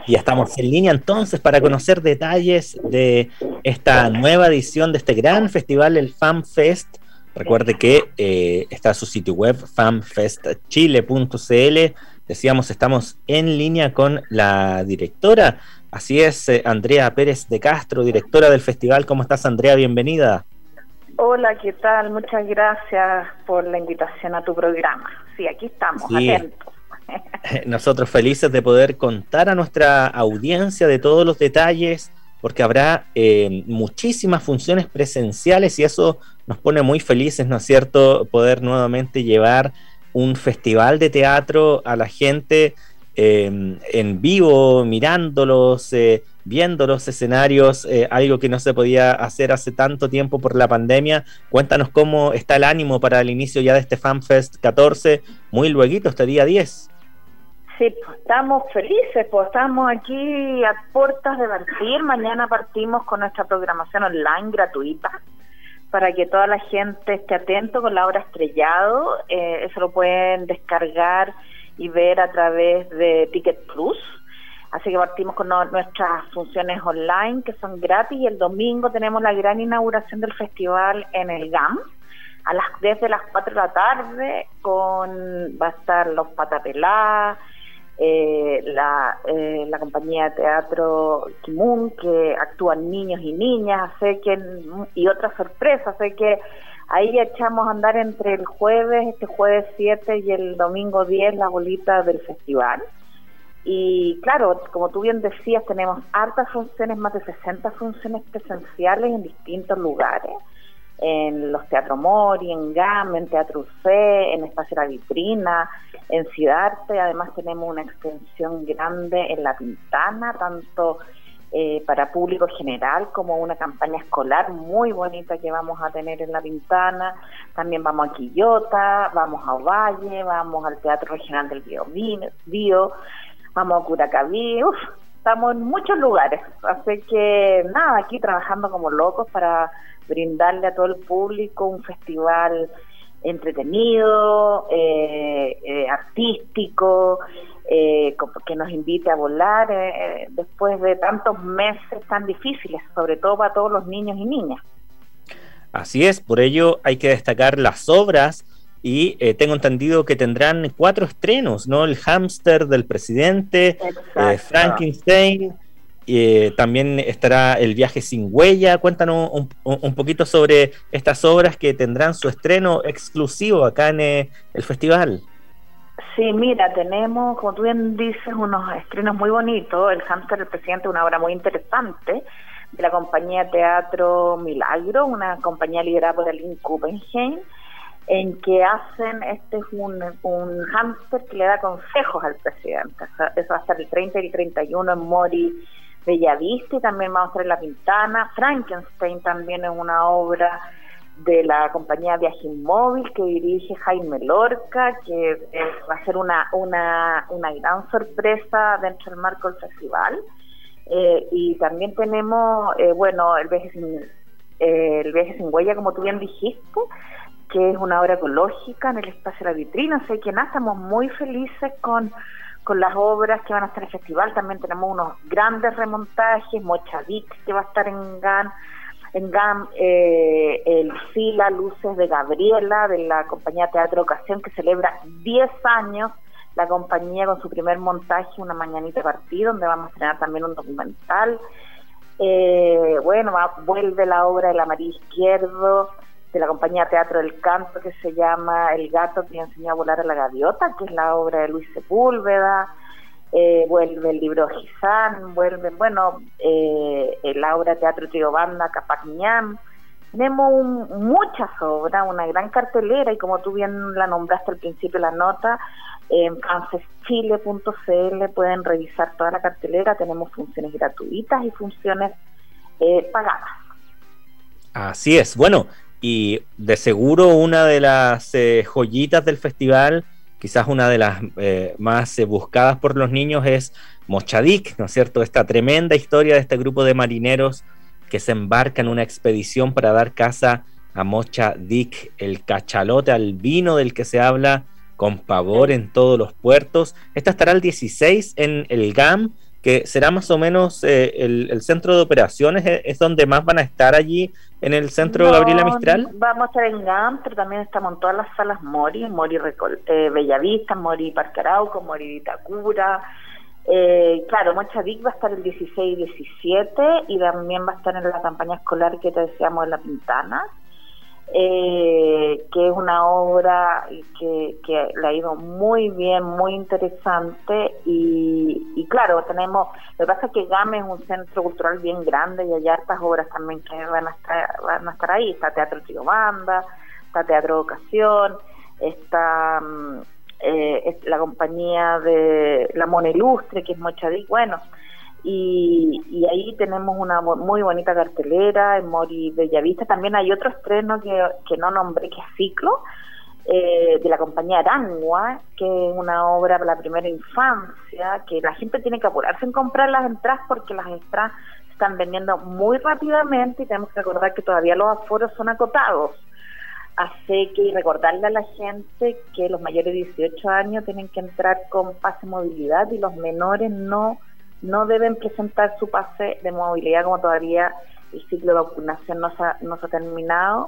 Ya estamos en línea entonces para conocer detalles de esta nueva edición de este gran festival, el FAMFest. Recuerde que está su sitio web, famfestchile.cl. Decíamos, estamos en línea con la directora. Así es, Andrea Pérez de Castro, directora del festival. ¿Cómo estás, Andrea? Bienvenida. Hola, ¿qué tal? Muchas gracias por la invitación a tu programa. Sí, aquí estamos, sí. Atentos. Nosotros felices de poder contar a nuestra audiencia de todos los detalles, porque habrá muchísimas funciones presenciales y eso nos pone muy felices, ¿no es cierto?, poder nuevamente llevar un festival de teatro a la gente en vivo, mirándolos, viendo los escenarios, algo que no se podía hacer hace tanto tiempo por la pandemia. Cuéntanos cómo está el ánimo para el inicio ya de este FAMFest 14, muy lueguito, este día 10. Sí, pues estamos felices, pues estamos aquí a puertas de partir. Mañana partimos con nuestra programación online gratuita para que toda la gente esté atento con la obra Estrellado. Eso lo pueden descargar y ver a través de Ticket Plus. Así que partimos con nuestras funciones online que son gratis y el domingo tenemos la gran inauguración del festival en el GAM. Desde las 4 de la tarde va a estar Los Patapelá, la compañía de teatro Kimun, que actúan niños y niñas, y otras sorpresas, así que ahí echamos a andar entre este jueves 7 y el domingo 10 la bolita del festival. Y claro, como tú bien decías, tenemos hartas funciones, más de 60 funciones presenciales en distintos lugares, en los Teatro Mori, en GAM, en Teatro UC, en Espacio La Vitrina, en Cidarte. Además tenemos una extensión grande en La Pintana, tanto para público general como una campaña escolar muy bonita que vamos a tener en La Pintana. También vamos a Quillota, vamos a Ovalle, vamos al Teatro Regional del Biobío, vamos a Curacaví. Estamos en muchos lugares, así que nada, aquí trabajando como locos para brindarle a todo el público un festival entretenido, artístico, que nos invite a volar después de tantos meses tan difíciles, sobre todo para todos los niños y niñas. Así es, por ello hay que destacar las obras y tengo entendido que tendrán 4 estrenos, ¿no? El Hámster del Presidente, Frankenstein, también estará El Viaje sin Huella. Cuéntanos un poquito sobre estas obras que tendrán su estreno exclusivo acá en el festival. Sí, mira, tenemos, como tú bien dices, unos estrenos muy bonitos. El Hámster del Presidente es una obra muy interesante de la compañía Teatro Milagro, una compañía liderada por Aline Kuppenheim, en que hacen, es un hámster que le da consejos al presidente. Eso va a estar el 30 y el 31 en Mori Bellavista, y también vamos a estar en La Pintana. Frankenstein también es una obra de la compañía Viaje Inmóvil que dirige Jaime Lorca, que va a ser una gran sorpresa dentro del marco del festival. Y también tenemos El Viaje sin Huella, como tú bien dijiste, que es una obra ecológica en el Espacio La Vitrina. Así que nada, estamos muy felices con las obras que van a estar en el festival. También tenemos unos grandes remontajes, Mochadik, que va a estar en GAM, el Fila Luces de Gabriela, de la compañía Teatro Ocasión, que celebra 10 años la compañía con su primer montaje, Una Mañanita Partida, donde vamos a estrenar también un documental. Vuelve la obra de La María Izquierdo, de la compañía Teatro del Canto, que se llama El gato que enseñó a volar a la gaviota, que es la obra de Luis Sepúlveda. Vuelve el libro Gizán, la obra de Teatro Trío Banda Capac Ñam. Tenemos muchas obras, una gran cartelera, y como tú bien la nombraste al principio de la nota, en famfestchile.cl pueden revisar toda la cartelera. Tenemos funciones gratuitas y funciones pagadas. Así es, bueno, y de seguro una de las joyitas del festival, quizás una de las más buscadas por los niños, es Mochadik, ¿no es cierto? Esta tremenda historia de este grupo de marineros que se embarca en una expedición para dar caza a Mochadik, el cachalote albino del que se habla con pavor en todos los puertos. Esta estará el 16 en el GAM, que será más o menos el centro de operaciones, es donde más van a estar allí en el centro Gabriela Mistral. Vamos a estar en GAM, pero también estamos en todas las salas Mori, Bellavista, Mori Parque Arauco, Mori Vitacura. Claro, Mochavic va a estar el 16 y 17 y también va a estar en la campaña escolar que te decíamos en La Pintana, que es una obra que le ha ido muy bien, muy interesante y claro, lo que pasa es que GAM es un centro cultural bien grande y hay hartas obras también que van a estar ahí. Está Teatro Trío Banda, está Teatro de Ocasión, está la compañía de La Mona Ilustre, que es Mochavic, bueno, y ahí tenemos una muy bonita cartelera en Mori Bellavista. También hay otro estreno que no nombré, que es Ciclo, de la compañía Arangua, que es una obra para la primera infancia, que la gente tiene que apurarse en comprar las entradas porque las entradas se están vendiendo muy rápidamente y tenemos que recordar que todavía los aforos son acotados. Así que recordarle a la gente que los mayores de 18 años tienen que entrar con pase de movilidad y los menores no deben presentar su pase de movilidad, como todavía el ciclo de vacunación no se ha terminado.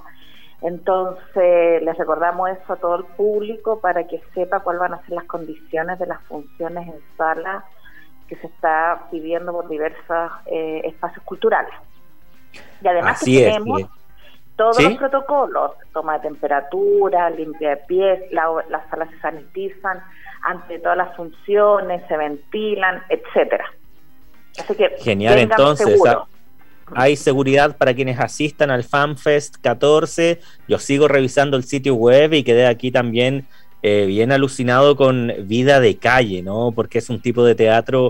Entonces les recordamos eso a todo el público para que sepa cuáles van a ser las condiciones de las funciones en sala que se está pidiendo por diversos espacios culturales. Y además Así que tenemos todos ¿sí? los protocolos, toma de temperatura, limpia de pies, las salas se sanitizan antes de todas las funciones, se ventilan, etcétera. Así que genial, entonces hay seguridad para quienes asistan al FanFest 14. Yo sigo revisando el sitio web y quedé aquí también bien alucinado con Vida de Calle, ¿no? Porque es un tipo de teatro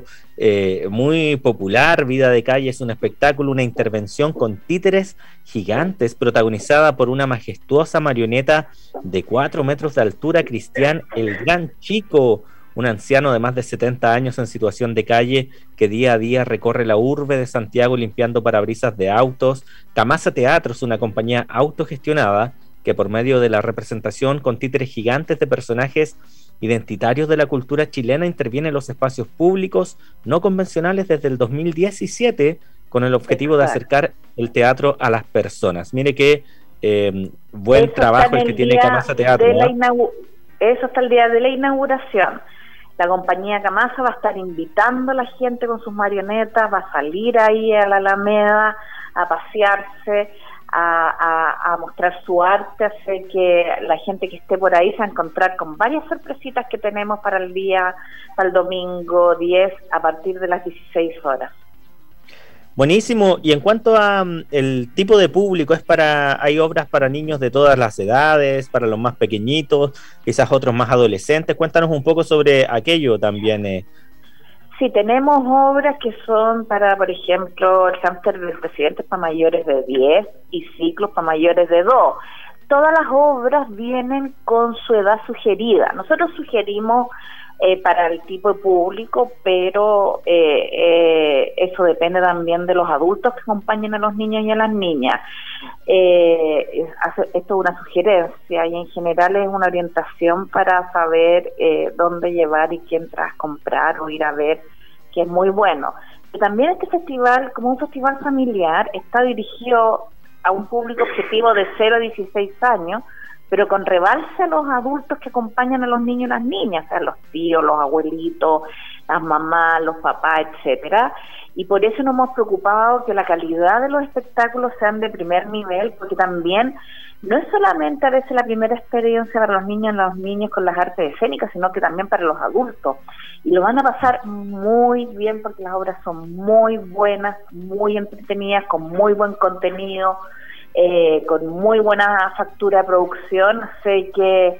muy popular. Vida de Calle es un espectáculo, una intervención con títeres gigantes, protagonizada por una majestuosa marioneta de 4 metros de altura, Cristian el Gran Chico, un anciano de más de 70 años en situación de calle que día a día recorre la urbe de Santiago limpiando parabrisas de autos. Camasa Teatro es una compañía autogestionada que por medio de la representación con títeres gigantes de personajes identitarios de la cultura chilena interviene en los espacios públicos no convencionales desde el 2017 con el objetivo de acercar el teatro a las personas. Mire qué buen trabajo el que tiene Camasa Teatro. Eso hasta el día de la inauguración. La compañía Camasa va a estar invitando a la gente con sus marionetas, va a salir ahí a la Alameda a pasearse, a mostrar su arte, así que la gente que esté por ahí se va a encontrar con varias sorpresitas que tenemos para el domingo 10 a partir de las 16 horas. Buenísimo. Y en cuanto a el tipo de público, hay obras para niños de todas las edades, para los más pequeñitos, quizás otros más adolescentes. Cuéntanos un poco sobre aquello también. Sí, tenemos obras que son para, por ejemplo, el hámster del presidente para mayores de 10 y Ciclos para mayores de 2. Todas las obras vienen con su edad sugerida. Nosotros sugerimos para el tipo de público, pero eso depende también de los adultos que acompañen a los niños y a las niñas. Esto es una sugerencia y en general es una orientación para saber dónde llevar y quién tras comprar o ir a ver, que es muy bueno. Y también este festival, como un festival familiar, está dirigido a un público objetivo de 0 a 16 años, pero con rebalse a los adultos que acompañan a los niños y las niñas, o sea, los tíos, los abuelitos, las mamás, los papás, etcétera. Y por eso nos hemos preocupado que la calidad de los espectáculos sean de primer nivel, porque también no es solamente a veces la primera experiencia para los niños con las artes escénicas, sino que también para los adultos. Y lo van a pasar muy bien porque las obras son muy buenas, muy entretenidas, con muy buen contenido, con muy buena factura de producción. Así que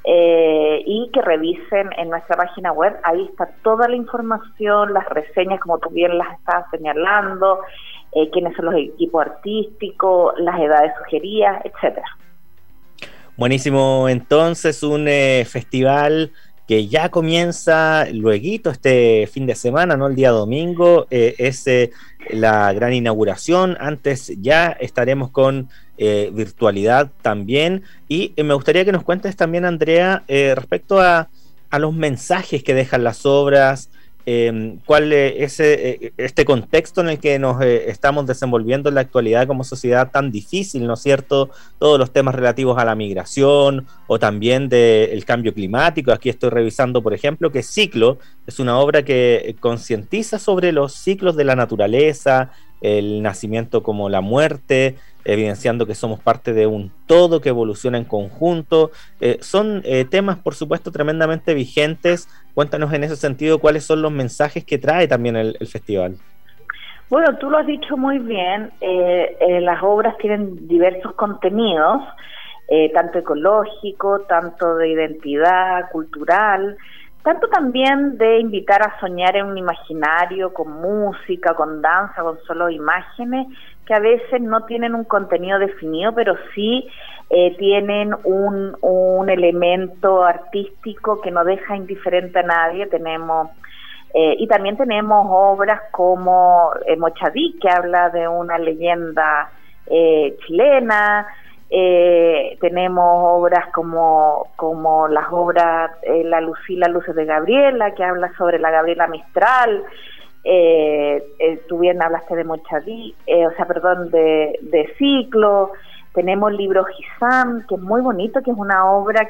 y que revisen en nuestra página web, ahí está toda la información, las reseñas como tú bien las estabas señalando, quiénes son los equipos artísticos, las edades sugeridas, etcétera. Buenísimo, entonces un festival que ya comienza lueguito este fin de semana, ¿no? El día domingo es la gran inauguración. Antes ya estaremos con virtualidad también. Y me gustaría que nos cuentes también, Andrea, respecto a los mensajes que dejan las obras, cuál es este contexto en el que nos estamos desenvolviendo en la actualidad como sociedad tan difícil, ¿no es cierto? Todos los temas relativos a la migración o también del cambio climático. Aquí estoy revisando, por ejemplo, que Ciclo es una obra que concientiza sobre los ciclos de la naturaleza, el nacimiento como la muerte, evidenciando que somos parte de un todo que evoluciona en conjunto. Son temas, por supuesto, tremendamente vigentes. Cuéntanos en ese sentido cuáles son los mensajes que trae también el festival. Bueno, tú lo has dicho muy bien. Las obras tienen diversos contenidos, tanto ecológico, tanto de identidad cultural, tanto también de invitar a soñar en un imaginario con música, con danza, con solo imágenes, que a veces no tienen un contenido definido, pero sí tienen un elemento artístico que no deja indiferente a nadie. Y también tenemos obras como Mochadí, que habla de una leyenda chilena. Tenemos obras como las obras La Lucila Luces de Gabriela, que habla sobre la Gabriela Mistral. Tú bien hablaste de Mochadí, de Ciclo. Tenemos el libro Gisam, que es muy bonito, que es una obra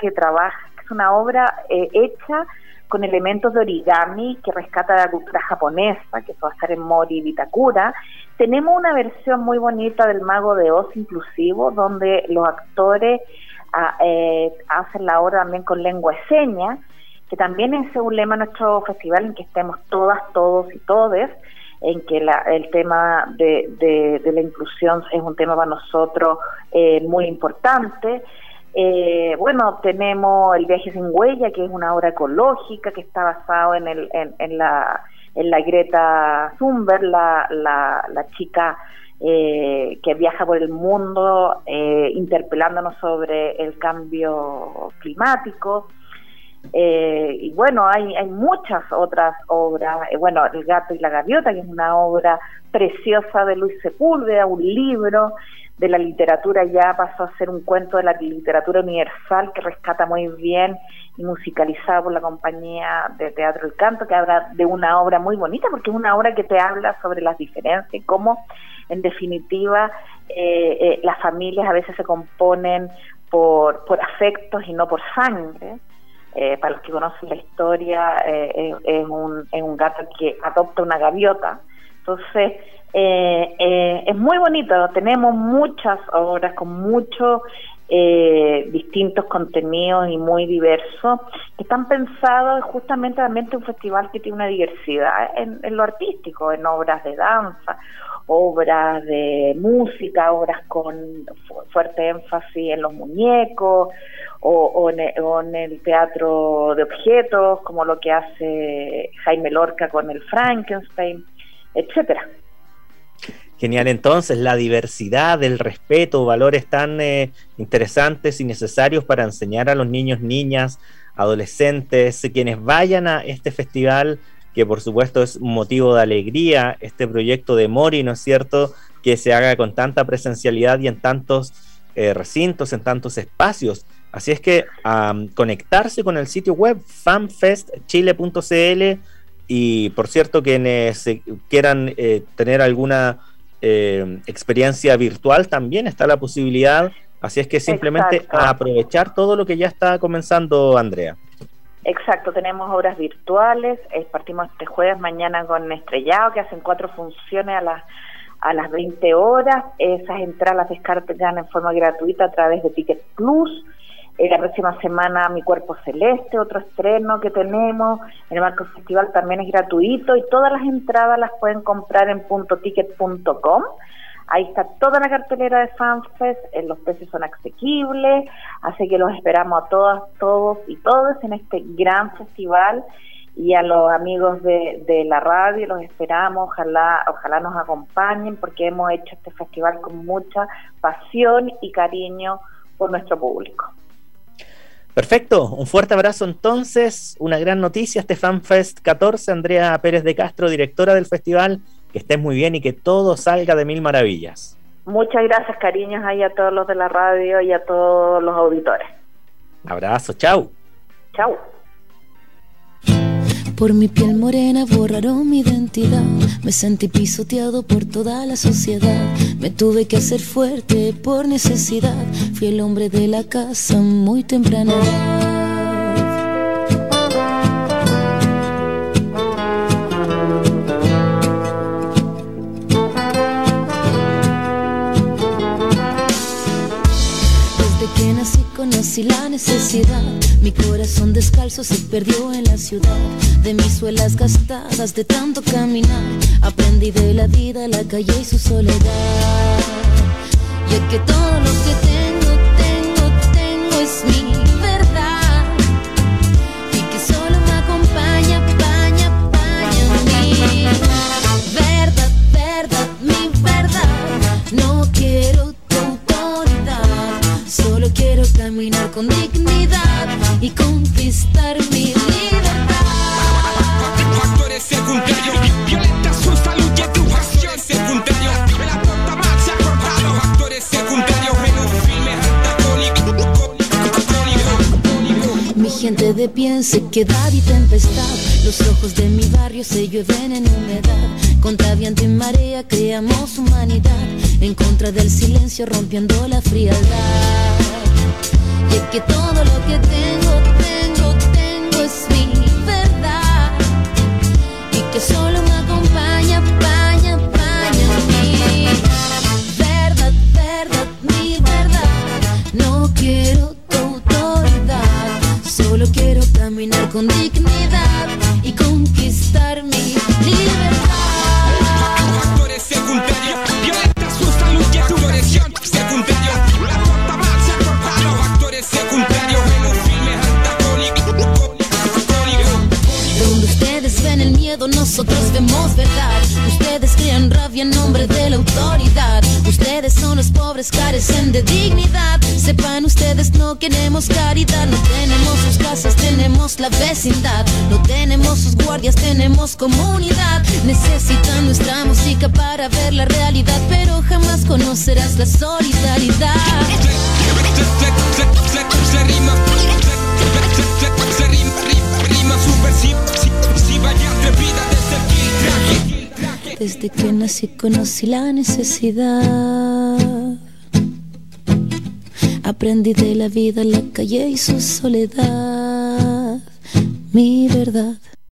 hecha con elementos de origami que rescata la cultura japonesa, que eso va a estar en Mori Vitacura. Tenemos una versión muy bonita del Mago de Oz inclusivo, donde los actores hacen la obra también con lengua de señas, que también es un lema de nuestro festival, en que estemos todas, todos y todes, en que el tema de la inclusión es un tema para nosotros muy importante. Tenemos El Viaje sin Huella, que es una obra ecológica que está basado en la Greta Thunberg, la chica que viaja por el mundo interpelándonos sobre el cambio climático. Hay muchas otras obras. El Gato y la Gaviota, que es una obra preciosa de Luis Sepúlveda, un libro de la literatura, ya pasó a ser un cuento de la literatura universal, que rescata muy bien y musicalizado por la compañía de teatro El Canto, que habla de una obra muy bonita, porque es una obra que te habla sobre las diferencias y cómo, en definitiva, las familias a veces se componen por afectos y no por sangre. Para los que conocen la historia, es un gato que adopta una gaviota. Entonces, es muy bonito. Tenemos muchas obras con muchos distintos contenidos y muy diversos, que están pensados justamente también en un festival que tiene una diversidad en lo artístico, en obras de danza, obras de música, obras con fuerte énfasis en los muñecos, o en el teatro de objetos, como lo que hace Jaime Lorca con el Frankenstein, etcétera. Genial, entonces, la diversidad, el respeto, valores tan interesantes y necesarios para enseñar a los niños, niñas, adolescentes, quienes vayan a este festival, que por supuesto es un motivo de alegría, este proyecto de Mori, ¿no es cierto?, que se haga con tanta presencialidad y en tantos recintos, en tantos espacios. Así es que conectarse con el sitio web fanfestchile.cl, y por cierto, quienes quieran tener alguna experiencia virtual, también está la posibilidad. Así es que simplemente a aprovechar todo lo que ya está comenzando, Andrea. Exacto, tenemos obras virtuales. Partimos este jueves mañana con Estrellado, que hacen 4 funciones a las 20 horas. Esas entradas las descargan en forma gratuita a través de Ticket Plus. La próxima semana Mi Cuerpo Celeste, otro estreno que tenemos en el marco del festival, también es gratuito, y todas las entradas las pueden comprar en .ticket.com. Ahí está toda la cartelera de FanFest, los precios son asequibles, así que los esperamos a todas, todos y todas en este gran festival, y a los amigos de la radio los esperamos, ojalá nos acompañen, porque hemos hecho este festival con mucha pasión y cariño por nuestro público. Perfecto, un fuerte abrazo entonces, una gran noticia, este FanFest 14, Andrea Pérez de Castro, directora del festival, que estés muy bien y que todo salga de mil maravillas. Muchas gracias, cariños, ahí a todos los de la radio y a todos los auditores. Abrazo, chau. Chau. Por mi piel morena borraron mi identidad. Me sentí pisoteado por toda la sociedad. Me tuve que hacer fuerte por necesidad. Fui el hombre de la casa muy temprana edad. Conocí la necesidad, mi corazón descalzo se perdió en la ciudad. De mis suelas gastadas de tanto caminar, aprendí de la vida, la calle y su soledad. Y es que todo lo que tengo es mi verdad. Y que solo me acompaña mi verdad, mi verdad. No quiero tu autoridad, solo quiero caminar con dignidad y conquistar mi libertad. Factores secundarios, violenta su salud y educación secundario. La torta más se ha cortado. Factores secundarios en un filme antagónico. Mi gente de pie en sequedad y tempestad. Los ojos de mi barrio se llueven en humedad. Contra viento y marea creamos humanidad. En contra del silencio rompiendo la frialdad. Y es que todo lo que tengo es mi verdad. Y que solo me acompaña mi verdad, mi verdad. No quiero tu autoridad, solo quiero caminar con dignidad y conquistar mi libertad. Factores secundarios, violenta su salud y educación secundario. La torta más se ha cortado. Factores secundarios en un filme antagónico. Donde ustedes ven el miedo, nosotros vemos verdad. Ustedes crean rabia en nombre de la autoridad. Ustedes son los pobres, carecen de dignidad. Sepan ustedes, no queremos caridad. No tenemos sus casas, tenemos la vecindad. No tenemos sus guardias, tenemos comunidad. Necesitan nuestra música para ver la realidad, pero jamás conocerás la solidaridad. Desde que nací conocí la necesidad. Aprendí de la vida, la calle y su soledad. Mi verdad.